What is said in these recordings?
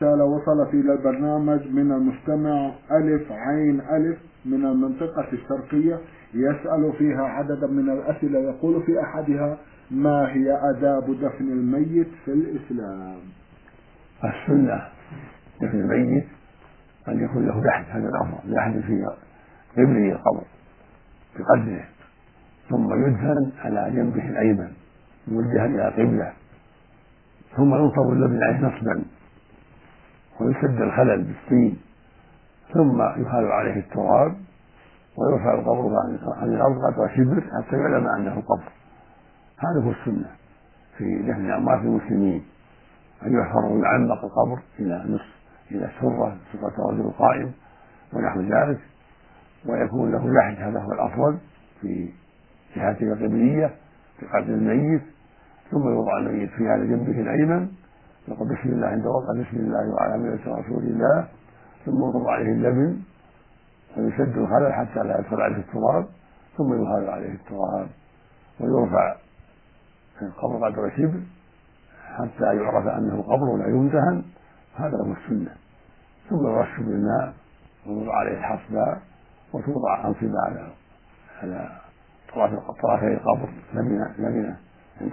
رسالة وصلت إلى البرنامج من المستمع ألف عين ألف من المنطقة الشرقية، يسأل فيها عددا من الأسئلة. يقول في أحدها: ما هي آداب دفن الميت في الإسلام؟ السنة دفن الميت أن يكون له لحد، هذا الأفضل، لحد في قبله القبر بقدره، ثم يدفن على جنبه الأيمن موجها إلى قبله، ثم ينصب اللبن عليه نصبا ويسد الخلل بالطين، ثم يهال عليه التراب ويرفع القبر عن الأرض قدر شبر حتى يعلم أنه قبر. هذا هو السنة في دفن أموات المسلمين، أن يحفر ويعمق القبر إلى نصف، إلى سرة رجل قائم ونحو ذلك، ويكون له لحد، هذا هو الأفضل في جهته القبلية في قدر الميت، ثم يوضع الميت في على جنبه الأيمن، يقول بسم الله عند وضع بسم الله وعلى ملة رسول الله، ثم يوضع عليه اللبن ويشد الخلل حتى لا يدخل عليه التراب، ثم يهال عليه التراب ويرفع القبر قدر شبر حتى يعرف أنه قبر ولا يمتهن. هذا هو السنة. ثم يرش بالماء ويوضع عليه الحصباء وتوضع أنصبة على طرفي القبر لبنة عند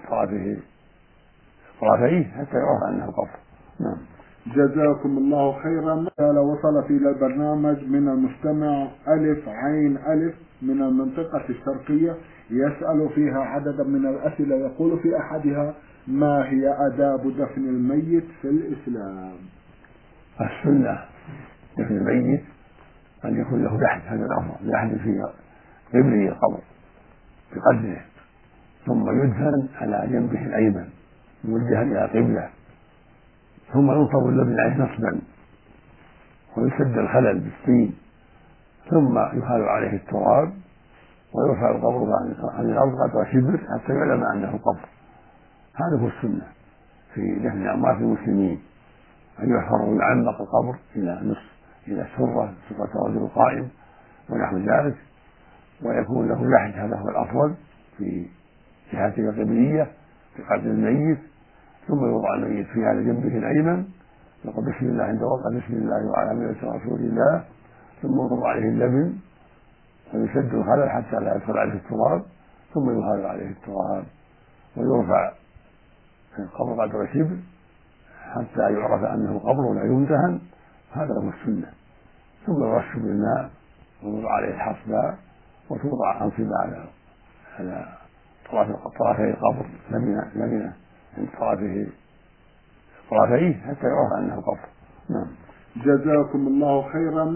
طرفيه حتى يعرف أنه قبر. نعم. جزاكم الله خيرا. رسالة وصلت إلى البرنامج من المستمع ألف عين ألف من المنطقة الشرقية، يسأل فيها عددا من الأسئلة. يقول في أحدها: ما هي آداب دفن الميت في الإسلام؟ السنة دفن الميت أن يكون له لحد، هذا الأفضل، لحد في قبله القبر بقدره، ثم يدفن على جنبه الأيمن موجها إلى قبله، ثم ينصب اللبن عليه نصبا ويسد الخلل بالطين، ثم يهال عليه التراب ويرفع القبر عن الأرض قدر شبر حتى يعلم أنه قبر. هذا هو السنة في دفن أموات المسلمين، أن يحفر ويعمق القبر إلى نصف، إلى سرة رجل قائم ونحو ذلك، ويكون له لحد، هذا هو الأفضل في جهته القبلية في قدر الميت، ثم يوضع الميت في على جنبه الأيمن، يقول بسم الله عند وضع بسم الله وعلى ملة رسول الله، ثم يوضع عليه اللبن ويشد الخلل حتى لا يدخل عليه التراب، ثم يهال عليه التراب ويرفع القبر قدر شبر حتى يعرف أنه قبر ولا يمتهن. هذا هو السنة. ثم يرش بالماء ويوضع عليه الحصباء وتوضع أنصبة على طرفي القبر لبنة عند طرفيه حتى يعرف أنه قبر. نعم. جزاكم الله خيرا.